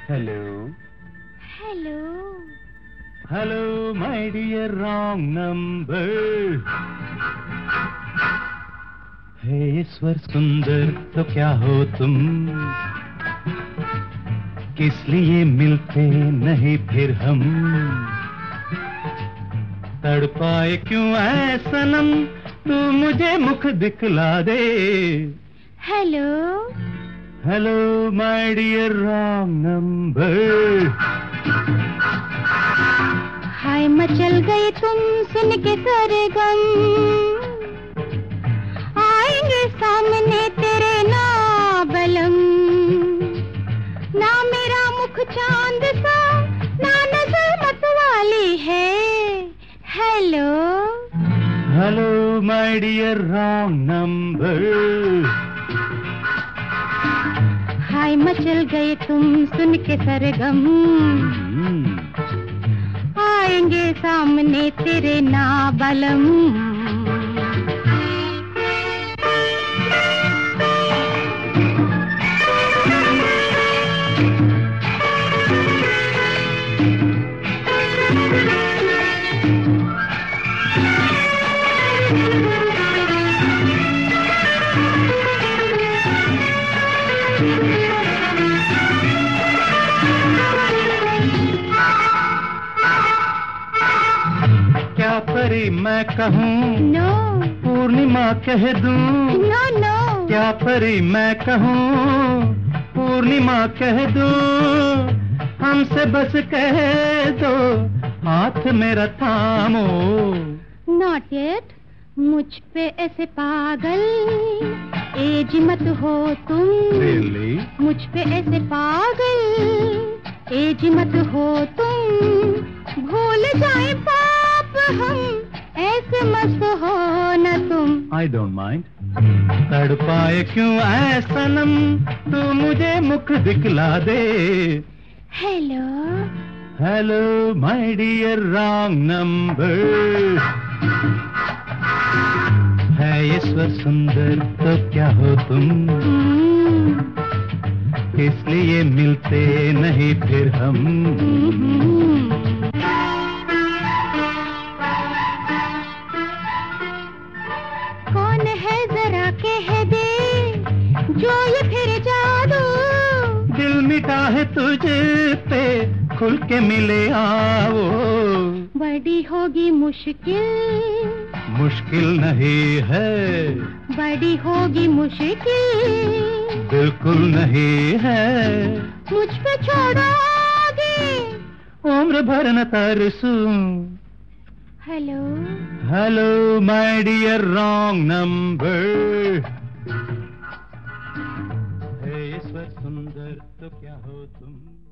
Hello hello hello my dear wrong number. हे ईश्वर सुंदर तो क्या हो तुम, किस लिए मिलते नहीं फिर हम, तड़पाए क्यों ऐ सनम, तू मुझे मुख दिखला दे। Hello hello my dear wrong number. हाय मचल गए तुम सुन के सरगम, आएंगे सामने तेरे ना बलम, ना मेरा मुख चांद सा, ना नजर मत वाली है। Hello hello my dear wrong number. हाय मचल गए तुम सुन के सरगम, आएंगे सामने तेरे ना बलम। क्या परी मैं कहूँ, नो पूर्णिमा कह दूं। नो नो क्या परी मैं कहूँ, पूर्णिमा कह दूं। हमसे बस कह दो, हाथ मेरा थामो। नॉट येट, मुझ पे ऐसे पागल एज मत हो तुम। Really? मुझ पे ऐसे पागल एज मत हो तुम, भूल जाए पाप हम, ऐसे मस्त हो न तुम। I don't mind. तड़पाए क्यों ऐ सनम, तू मुझे मुख दिखला दे। Hello hello my dear wrong number. है ईश्वर सुंदर तो क्या हो तुम, किस लिए मिलते नहीं फिर हम। कौन है जरा कह दे, जो ये फिर जादू, दिल मिटा है तुझे पे, खुल के मिले आओ। बड़ी होगी मुश्किल, मुश्किल नहीं है, बड़ी होगी मुश्किल, बिल्कुल नहीं है। मुझ पे छोड़ो आगे, उम्र भर न तरसूं। Hello hello my dear wrong number. हे ईश्वर सुंदर तो क्या हो तुम।